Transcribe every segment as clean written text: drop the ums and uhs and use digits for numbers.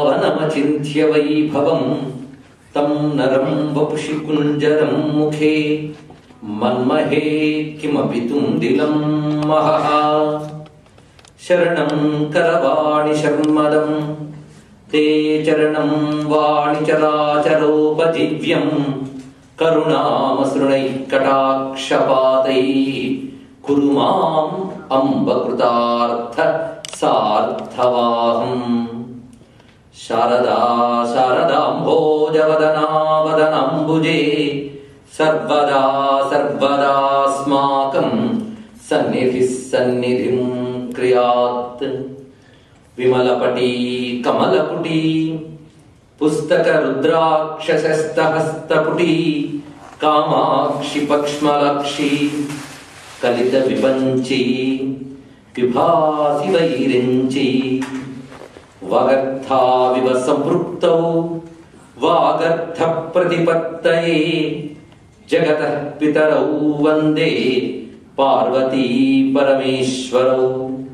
పావనమచింత్య వైభవం తం నరం వపుషి కుంజరం ముఖే మన్మహే కిమపి తుందిలం మహః శరణం కరవాణి శర్మదం తే చరణం వాణి చరాచరోపజీవ్యం కరుణామసృణై కటాక్షపాతై కురు మాం అంబకృతార్థ సార్థవాహం శారదా శారదాంభోజవదనా వదనాంబుజే సర్వదా సర్వదాస్మాకం సన్నిధిః సన్నిధిం క్రియాత్ విమలపటీ కమలపుటీ పుస్తక రుద్రాక్షసస్తహస్తపుటీ కామాక్షి పక్ష్మలాక్షి కలిత విపంచి విభాసి వైరించి వాగర్థావివ సంపృక్తౌ వాగర్థ ప్రతిపత్తయే జగతః పితరౌ వందే పార్వతీ పరమేశ్వరౌ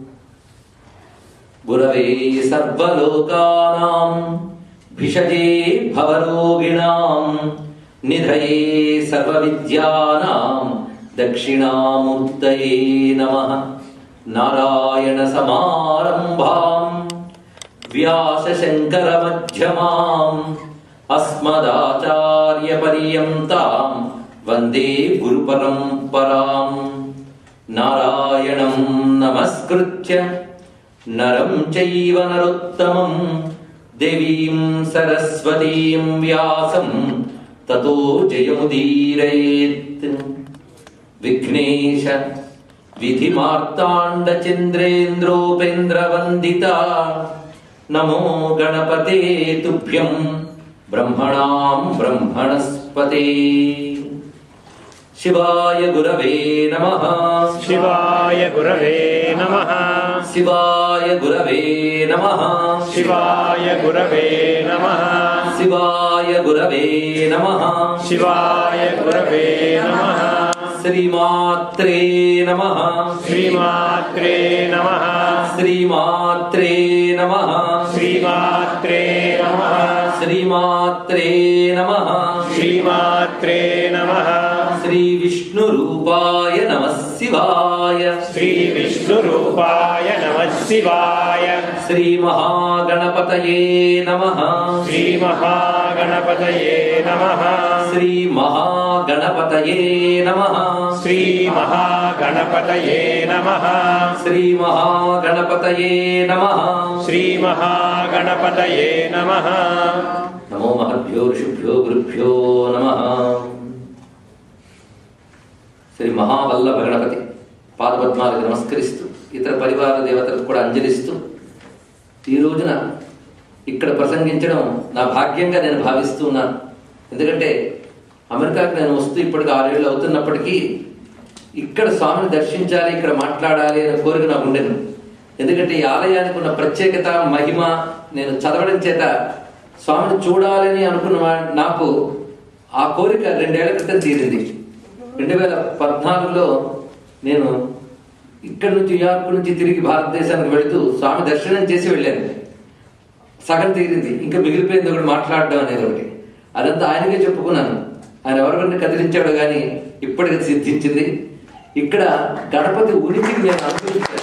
గురవే సర్వలోకానాం భిషజే భవరోగిణాం నిధయే సర్వవిద్యానాం దక్షిణామూర్తయే నమః నారాయణ సమారంభాం వ్యాస శంకర మధ్యమాం అస్మదాచార్య పర్యంతాం వందే గురు పరంపరాం నారాయణం నమస్కృత్య నరం చైవ నరోత్తమం దేవీం సరస్వతీం వ్యాసం తతో జయముదీరయేత్ విఘ్నేశ విధిమార్తాండ చంద్రేంద్రోపేంద్రవందిత నమో గణపతే తుభ్యం బ్రహ్మణాం బ్రహ్మణస్పతే శివాయ గురవే నమః శివాయ గురవే నమః శివాయ గురవే నమః శివాయ గురవే నమః శివాయ గురవే నమః శివాయ గురవే నమః శ్రీమాత్రే నమః శ్రీమాత్రే నమః శ్రీమాత్రే నమః శ్రీమాత్రే నమః శ్రీమాత్రే నమః శ్రీమాత్రే నమః శ్రీ విష్ణు రూపాయ నమః శివాయ శ్రీ విష్ణు రూపాయ నమః శివాయ శ్రీ మహాగణపతయే నమః శ్రీ మహాగణపతయే నమః శ్రీ మహాగణపతయే నమః శ్రీ మహాగణపతయే నమః శ్రీ మహాగణపతయే నమః శ్రీ మహాగణపతయే నమః నమో మహద్భ్యో ఋషిభ్యో గురుభ్యో నమః శ్రీ మహావల్లభ గణపతి పాదపద్మాలకు నమస్కరిస్తూ ఇతర పరివార దేవతలకు కూడా అంజలిస్తూ ఈ రోజున ఇక్కడ ప్రసంగించడం నా భాగ్యంగా నేను భావిస్తూ ఉన్నాను. ఎందుకంటే అమెరికాకు నేను వస్తూ ఇప్పటికి 6 ఏళ్ళు అవుతున్నప్పటికీ ఇక్కడ స్వామిని దర్శించాలి, ఇక్కడ మాట్లాడాలి అనే కోరిక నాకు ఉండేది. ఎందుకంటే ఈ ఆలయానికి ఉన్న ప్రత్యేకత మహిమ నేను చదవడం చేత స్వామిని చూడాలని అనుకున్న నాకు ఆ కోరిక 2 ఏళ్ల క్రితం తీరింది. 2014లో నేను ఇక్కడి నుంచి న్యూయార్క్ నుంచి తిరిగి భారతదేశానికి వెళుతూ స్వామి దర్శనం చేసి వెళ్ళాను. సగం తీరింది, ఇంకా మిగిలిపోయింది ఒకటి మాట్లాడడం అనేది ఒకటి. అదంతా ఆయనకే చెప్పుకున్నాను. ఆయన ఎవరిని కదిలించాడో కానీ ఇప్పటికి సిద్ధించింది. ఇక్కడ గణపతి ఉనికిని నేను అనుభవించాను.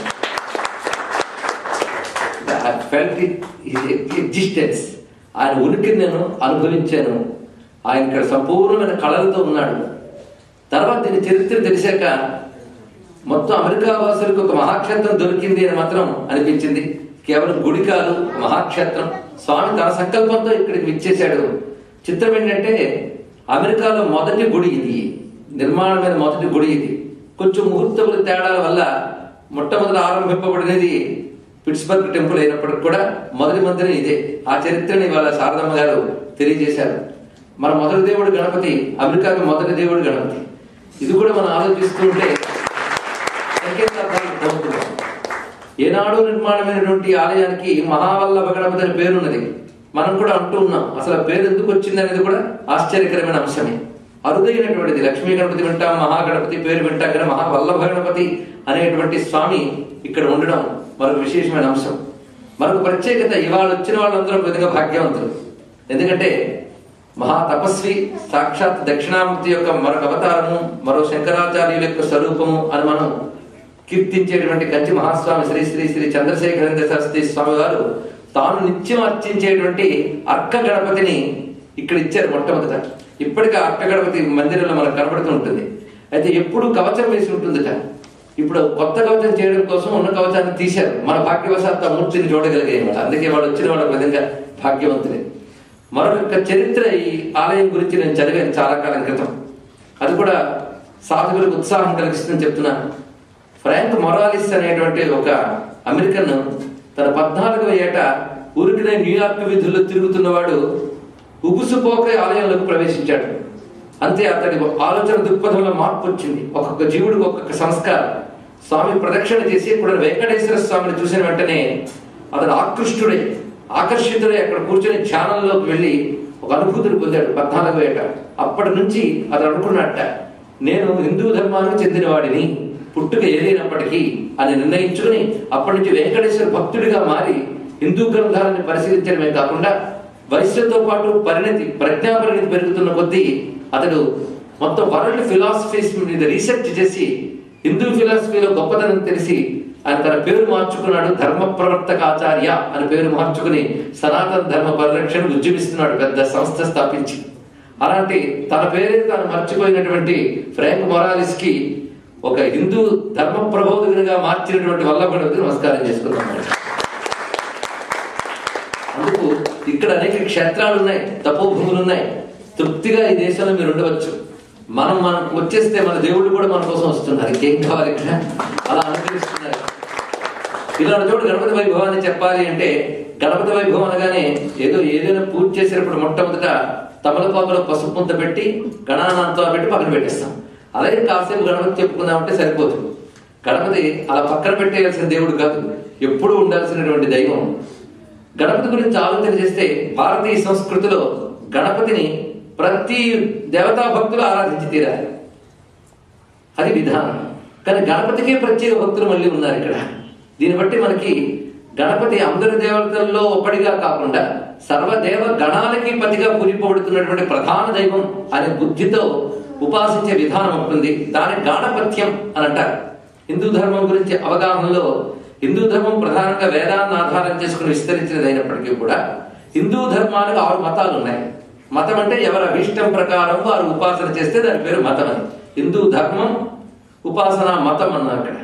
ఎగ్జిస్టెన్స్, ఆయన ఉనికిని నేను అనుభవించాను. ఆయన ఇక్కడ సంపూర్ణమైన కళలతో ఉన్నాడు. తర్వాత దీని చరిత్ర తెలిసాక మొత్తం అమెరికా వాసులకు ఒక మహాక్షేత్రం దొరికింది అని మాత్రం అనిపించింది. కేవలం గుడి కాదు, మహాక్షేత్రం. స్వామి తన సంకల్పంతో ఇక్కడికి విచ్చేశాడు. చిత్రం ఏంటంటే అమెరికాలో మొదటి గుడి ఇది, నిర్మాణమైన మొదటి గుడి ఇది. కొంచెం ముహూర్తముల తేడాల వల్ల మొట్టమొదటి ఆరంభింపబడినది పిట్స్బర్గ్ టెంపుల్ అయినప్పటికి కూడా మొదటి మందిరం ఇదే. ఆ చరిత్రని ఇవాళ శారదమ్మ గారు తెలియజేశారు. మన మొదటి దేవుడు గణపతి, అమెరికాకి మొదటి దేవుడు గణపతి. ఇది కూడా మనం ఆలోచిస్తుంటే సంకేతార్థాలకు పొందుతున్నాం. ఏనాడు నిర్మాణమైనటువంటి ఆలయానికి మహావల్లభ గణపతి అని పేరున్నది. మనం కూడా అంటూ ఉన్నాం. అసలు ఆ పేరు ఎందుకు వచ్చింది అనేది కూడా ఆశ్చర్యకరమైన అంశమే. అరుదైనటువంటిది. లక్ష్మీ గణపతి వింటాం, మహాగణపతి పేరు వింటాం, కానీ మహావల్లభ గణపతి అనేటువంటి స్వామి ఇక్కడ ఉండడం మరొక విశేషమైన అంశం. మనకు ప్రత్యేకత ఇవాళ వచ్చిన వాళ్ళందరూ విధంగా భాగ్యవంతులు. ఎందుకంటే మహా తపస్వి, సాక్షాత్ దక్షిణామూర్తి యొక్క మరొక అవతారము, మరో శంకరాచార్యుల యొక్క స్వరూపము అని మనం కీర్తించేటువంటి కంచి మహాస్వామి శ్రీ శ్రీ శ్రీ చంద్రశేఖరేంద్ర శాస్త్రి స్వామి వారు తాను నిత్యం అర్చించేటువంటి అర్క గణపతిని ఇక్కడ ఇచ్చారు మొట్టమొదట. ఇప్పటికీ అర్క గణపతి మందిరంలో మనకు కనబడుతూ ఉంటుంది. అయితే ఎప్పుడు కవచం వేసి ఉంటుందట. ఇప్పుడు కొత్త కవచం చేయడం కోసం ఉన్న కవచాన్ని తీశారు. మన భాగ్యవశాత్తు ఆ మూర్తిని చూడగలిగారు. అందుకే వాళ్ళు వచ్చిన వాళ్ళ విధంగా భాగ్యవంతులే. మరొక చరిత్ర ఈ ఆలయం గురించి నేను చదివాను చాలా కాలం క్రితం. అది కూడా సాధకులకు ఉత్సాహం కలిగిస్తుందని చెప్తున్నాను. ఫ్రాంక్ మొరాలిస్ అనేటువంటి ఒక అమెరికన్ తన 14వ ఏట ఊరికినే న్యూయార్క్ వీధుల్లో తిరుగుతున్నవాడు ఉగుసుపోక ఆలయంలోకి ప్రవేశించాడు. అంతే అతడి ఆలోచన దృక్పథంలో మార్పు వచ్చింది. ఒక్కొక్క జీవుడికి ఒక్కొక్క సంస్కారం. స్వామి ప్రదక్షిణ చేసి ఇప్పుడు వెంకటేశ్వర స్వామిని చూసిన వెంటనే అతను ఆకర్షితుడై అక్కడ కూర్చొని ధ్యానంలోకి వెళ్ళి ఒక అనుభూతిని పొందాడు 14వ ఏట. అప్పటి నుంచి అతను అనుకున్నట్ట, నేను హిందూ ధర్మానికి చెందినవాడిని, పుట్టుక ఏదైనప్పటికీ అని నిర్ణయించుకుని అప్పటి నుంచి వెంకటేశ్వర భక్తుడిగా మారి హిందూ గ్రంథాలను పరిశీలించడమే కాకుండా వయస్సుతో పాటు ప్రజ్ఞాపరిణతి పెరుగుతున్న కొద్దీ అతడు మొత్తం వరల్డ్ ఫిలాసఫీస్ మీద రీసెర్చ్ చేసి హిందూ ఫిలాసఫీలో గొప్పతనం తెలిసి ఆయన తన పేరు మార్చుకున్నాడు. ధర్మ ప్రవర్తకాచార్య అని పేరు మార్చుకుని సనాతన ధర్మ పరిరక్షణ ఉద్యమిస్తున్నాడు, పెద్ద సంస్థ స్థాపించి. అలాంటి తన పేరే తాను మర్చిపోయినటువంటి ఫ్రాంక్ మొరాలిస్ కి ఒక హిందూ ధర్మ ప్రబోధకునిగా మార్చినటువంటి వల్లభుడికి నమస్కారం చేసుకున్నాను. అందుకు ఇక్కడ అనేక క్షేత్రాలు ఉన్నాయి, తపోభూములు ఉన్నాయి. తృప్తిగా ఈ దేశంలో మీరు ఉండవచ్చు. మనకు వచ్చేస్తే మన దేవుళ్ళు కూడా మన కోసం వస్తున్నారు. ఇంకేం కావాలి ఇక్కడ? అలా అనుగ్రహిస్తున్నారు. ఇలా చోటు గణపతి వైభవాన్ని చెప్పాలి అంటే, గణపతి వైభవం అనగానే ఏదైనా పూజ చేసేటప్పుడు మొట్టమొదట తమలపాకులో పసుపు ముంత పెట్టి గణానంతో పెట్టి పక్కన పెట్టేస్తాం. అలాగే కాసేపు గణపతి చెప్పుకుందామంటే సరిపోతుంది. గణపతి అలా పక్కన పెట్టేయాల్సిన దేవుడు కాదు, ఎప్పుడూ ఉండాల్సినటువంటి దైవం. గణపతి గురించి ఆలోచన చేస్తే భారతీయ సంస్కృతిలో గణపతిని ప్రతి దేవతా భక్తులు ఆరాధించి తీరాలి, అది విధానం. కానీ గణపతికే ప్రత్యేక భక్తులు మళ్ళీ ఉన్నారు ఇక్కడ. దీన్ని బట్టి మనకి గణపతి అందరి దేవతల్లో ఒకటిగా కాకుండా సర్వదేవ గణాలకి పతిగా పూజింపబడుతున్నటువంటి ప్రధాన దైవం అనే బుద్ధితో ఉపాసించే విధానం ఉంటుంది. దాని గాణపత్యం అని అంటారు. హిందూ ధర్మం గురించి అవగాహనలో హిందూ ధర్మం ప్రధానంగా వేదాన్ని ఆధారం చేసుకుని విస్తరించినది అయినప్పటికీ కూడా హిందూ ధర్మానికి 6 మతాలు ఉన్నాయి. మతం అంటే ఎవరి అభిష్టం ప్రకారం వారు ఉపాసన చేస్తే దాని పేరు మతం అని. హిందూ ధర్మం ఉపాసన మతం అన్నారు. అక్కడ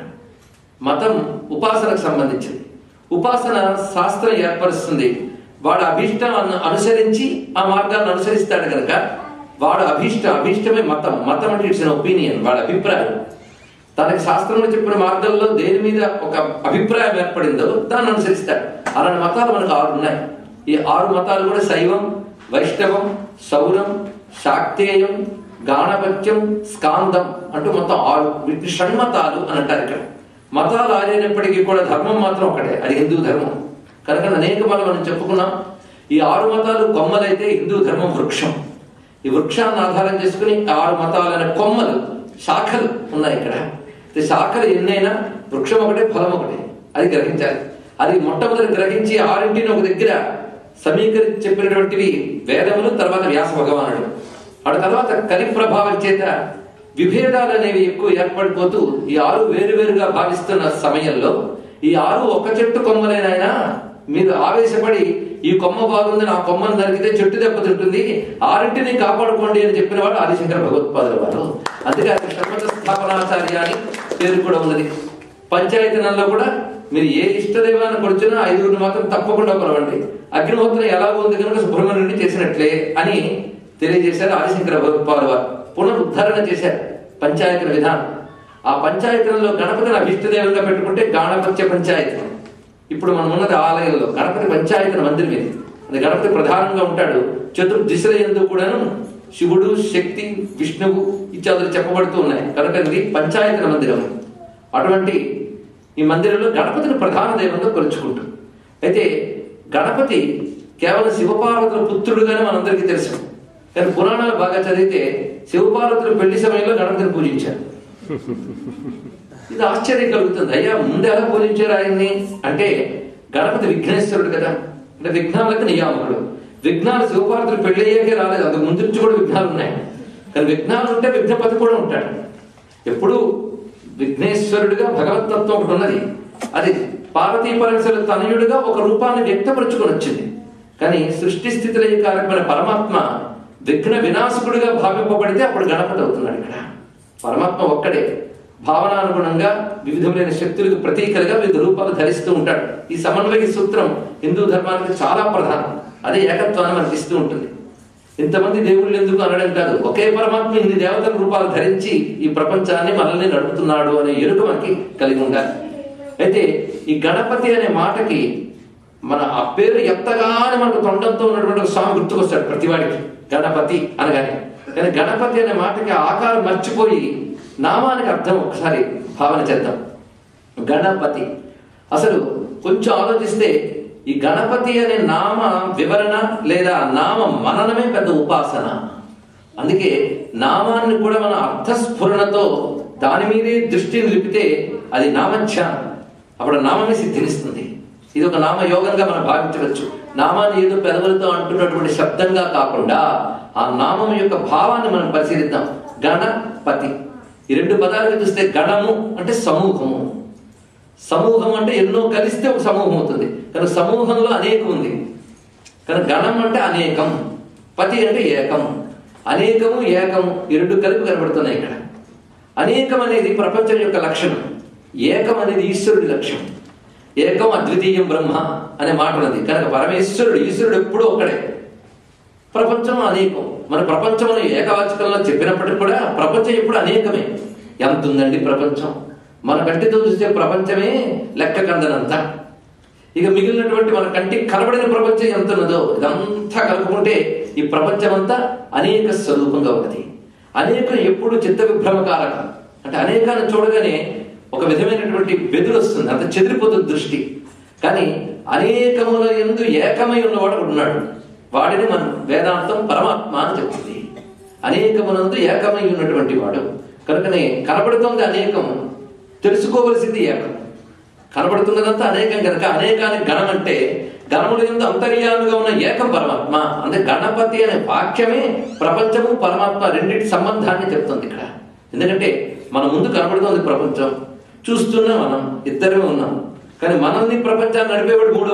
మతం ఉపాసనకు సంబంధించింది. ఉపాసన శాస్త్రం ఏర్పరుస్తుంది. వాడు అభిష్టాన్ని అనుసరించి ఆ మార్గాన్ని అనుసరిస్తాడు కనుక వాడు అభిష్టమే మతం. మతం అంటే ఇట్స్ ఎన్ ఒపీనియన్, వాడి అభిప్రాయం. తనకి శాస్త్రంలో చెప్పిన మార్గంలో దేని మీద ఒక అభిప్రాయం ఏర్పడిందో దాన్ని అనుసరిస్తాడు. అలాంటి మతాలు మనకు 6 ఉన్నాయి. ఈ 6 మతాలు కూడా శైవం, వైష్ణవం, సౌరం, శాక్తేయం, గాణపత్యం, స్కాందం అంటూ మొత్తం 6. వీటిని షణ్మతాలు అని అంటారు. ఇక్కడ మతాలు ఆరైనప్పటికీ కూడా ధర్మం మాత్రం ఒకటే, అది హిందూ ధర్మం. కనుక అనేక మనం చెప్పుకున్నాం. ఈ 6 మతాలు కొమ్మలైతే హిందూ ధర్మం వృక్షం. ఈ వృక్షాన్ని ఆధారం చేసుకుని 6 మతాలైన కొమ్మలు, శాఖలు ఉన్నాయి ఇక్కడ. శాఖలు ఎన్నైనా వృక్షం ఒకటే, ఫలం ఒకటే, అది గ్రహించాలి. అది మొట్టమొదటి గ్రహించి 6ంటిని ఒక దగ్గర సమీకరించి చెప్పినటువంటివి వేదములు, తర్వాత వ్యాస భగవానుడు. ఆ తర్వాత కలి ప్రభావం చేత విభేదాలు అనేవి ఎక్కువ ఏర్పడిపోతూ ఈ 6 వేరువేరుగా భావిస్తున్న సమయంలో ఈ 6 ఒక చెట్టు కొమ్మలేనైనా మీరు ఆవేశపడి ఈ కొమ్మ బాగుంది, నా కొమ్మను నరికితే చెట్టు దెబ్బతింటుంది, 6ంటిని కాపాడుకోండి అని చెప్పిన వాడు ఆదిశంకర భగవత్పాదుల వారు. అందుకే అది షణ్మత స్థాపనాచార్య అని పేరు కూడా ఉన్నది. పంచాయతనంలో కూడా మీరు ఏ ఇష్టదైవాన్ని కొడుచున్నా 5గురిని మాత్రం తప్పకుండా కొలవండి. అగ్నిహోత్రం ఎలా ఉంది కనుక సుబ్రహ్మణ్యుడిని చేసినట్లే అని తెలియజేశారు ఆదిశంకర భగవత్పాదుల వారు. పునరుద్ధరణ చేశారు పంచాయతన విధానం. ఆ పంచాయతనంలో గణపతిని అభిష్టదేవంగా పెట్టుకుంటే గాణపత్య పంచాయతనం. ఇప్పుడు మనం ఉన్నది ఆలయంలో గణపతి పంచాయతన మందిరం ఇది. అది గణపతి ప్రధానంగా ఉంటాడు. చతుర్దిశల యందు కూడాను శివుడు, శక్తి, విష్ణువు ఇత్యాదులు చెప్పబడుతూ ఉన్నాయి. కనుక ఇది పంచాయతన మందిరం. అటువంటి ఈ మందిరంలో గణపతిని ప్రధాన దైవంగా కొలుచుకుంటాం. అయితే గణపతి కేవలం శివపార్వతుల పుత్రుడుగానే మనందరికీ తెలుసు. కానీ పురాణాలు బాగా చదివితే శివపార్వతులు పెళ్లి సమయంలో గణపతిని పూజించారు. ఇది ఆశ్చర్యం కలుగుతుంది. అయ్యా ముందు ఎలా పూజించారు ఆయన్ని అంటే గణపతి విఘ్నేశ్వరుడు కదా, అంటే విఘ్నాలకు నియామకుడు. విఘ్నాలు శివపార్వతులు పెళ్ళయ్యాకే రాలేదు, అందుకు ముందు నుంచి కూడా విఘ్నాలు ఉన్నాయి. కానీ విఘ్నాలు ఉంటే విఘ్నపతి కూడా ఉంటాడు. ఎప్పుడు విఘ్నేశ్వరుడిగా భగవతత్వం ఒకటి ఉన్నది. అది పార్వతీ పరమేశ్వరుల తనయుడిగా ఒక రూపాన్ని వ్యక్తపరుచుకొని వచ్చింది. కానీ సృష్టి స్థితిలో కారకమైన పరమాత్మ విఘ్న వినాశకుడిగా భావింపబడితే అప్పుడు గణపతి అవుతున్నాడు. ఇక్కడ పరమాత్మ ఒక్కడే, భావనానుగుణంగా వివిధమైన శక్తులకు ప్రతీకలుగా వివిధ రూపాలు ధరిస్తూ ఉంటాడు. ఈ సమన్వయ సూత్రం హిందూ ధర్మానికి చాలా ప్రధానం. అదే ఏకత్వాన్ని మనకి ఇస్తూ ఉంటుంది. ఇంతమంది దేవుళ్ళు ఎందుకు అనడం కాదు, ఒకే పరమాత్మ ఇన్ని దేవతల రూపాలు ధరించి ఈ ప్రపంచాన్ని మనల్ని నడుపుతున్నాడు అనే ఎరుక మనకి కలిగి ఉండాలి. అయితే ఈ గణపతి అనే మాటకి మన ఆ పేరు ఎత్తగానే మనకు తొండంతో ఉన్నటువంటి స్వామి గుర్తుకొస్తాడు ప్రతివాడికి, గణపతి అనగానే. కానీ గణపతి అనే మాటకి ఆకారం మర్చిపోయి నామానికి అర్థం ఒకసారి భావన చేద్దాం. గణపతి అసలు కొంచెం ఆలోచిస్తే ఈ గణపతి అనే నామ వివరణ లేదా నామ మననమే పెద్ద ఉపాసన. అందుకే నామాన్ని కూడా మన అర్థస్ఫురణతో దాని మీదే దృష్టి నిలిపితే అది నామధ్యానం, అప్పుడు నామమే సిద్ధినిస్తుంది. ఇది ఒక నామయోగంగా మనం భావించవచ్చు. నామాన్ని ఏదో పెదవులతో అంటున్నటువంటి శబ్దంగా కాకుండా ఆ నామం యొక్క భావాన్ని మనం పరిశీలిద్దాం. గణపతి ఈ రెండు పదాలు చూస్తే గణము అంటే సమూహము, సమూహం అంటే ఎన్నో కలిస్తే ఒక సమూహం అవుతుంది. కానీ సమూహంలో అనేకం ఉంది. కానీ గణం అంటే అనేకం, పతి అంటే ఏకం. అనేకము ఏకము ఈ రెండు కలిపి కనబడుతున్నాయి ఇక్కడ. అనేకం అనేది ప్రపంచం యొక్క లక్షణం, ఏకం అనేది ఈశ్వరుడి లక్ష్యం. ఏకం అద్వితీయం బ్రహ్మ అనే మాట ఉన్నది. కనుక పరమేశ్వరుడు ఈశ్వరుడు ఎప్పుడూ ఒక్కడే, ప్రపంచం అనేకం. మన ప్రపంచం అని ఏకవాచకంలో చెప్పినప్పటికీ కూడా ప్రపంచం ఎప్పుడు అనేకమే. ఎంత ఉందండి ప్రపంచం, మన కంటితో చూసే ప్రపంచమే లెక్క కందనంత. ఇక మిగిలినటువంటి మన కంటికి కనబడిన ప్రపంచం ఎంత ఉన్నదో ఇదంతా కలుపుకుంటే ఈ ప్రపంచం అంతా అనేక స్వరూపంగా ఉన్నది. అనేకం ఎప్పుడు చిత్త విభ్రమకారకం. అంటే అనేకాన్ని చూడగానే ఒక విధమైనటువంటి బెదురు వస్తుంది, అంత చెదిరిపోతుంది దృష్టి. కానీ అనేకముల యందు ఏకమై ఉన్నవాడు ఉన్నాడు, వాడిని మనం వేదాంతం పరమాత్మ అని చెప్తుంది. అనేకమునందు ఏకమై ఉన్నటువంటి వాడు. కనుకనే కనబడుతుంది అనేకం, తెలుసుకోవలసింది ఏకం. కనబడుతున్నదంతా అనేకం కనుక అనేకానికి గణం అంటే గణముల యందు అంతర్యామిగా ఉన్న ఏకం పరమాత్మ. అంటే గణపతి అనే వాక్యమే ప్రపంచము పరమాత్మ రెండింటి సంబంధాన్ని చెప్తుంది ఇక్కడ. ఎందుకంటే మన ముందు కనబడుతుంది ప్రపంచం, చూస్తున్నా మనం ఇద్దరమే ఉన్నాం. కానీ మనల్ని ప్రపంచాన్ని నడిపేవాడు మూడు